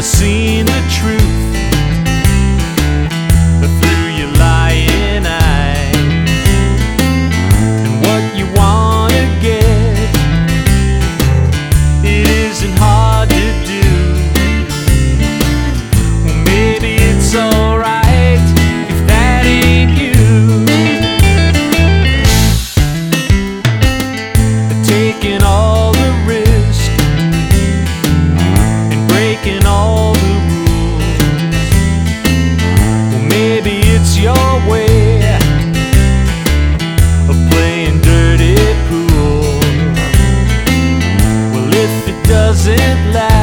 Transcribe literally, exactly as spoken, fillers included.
seen the truth through your lying eyes, and what you wanna get, it isn't hard to do. Well, maybe it's alright if that ain't you. Taking all the risk and breaking all the rules. Well, maybe it's your way of playing dirty pool. Well, if it doesn't last,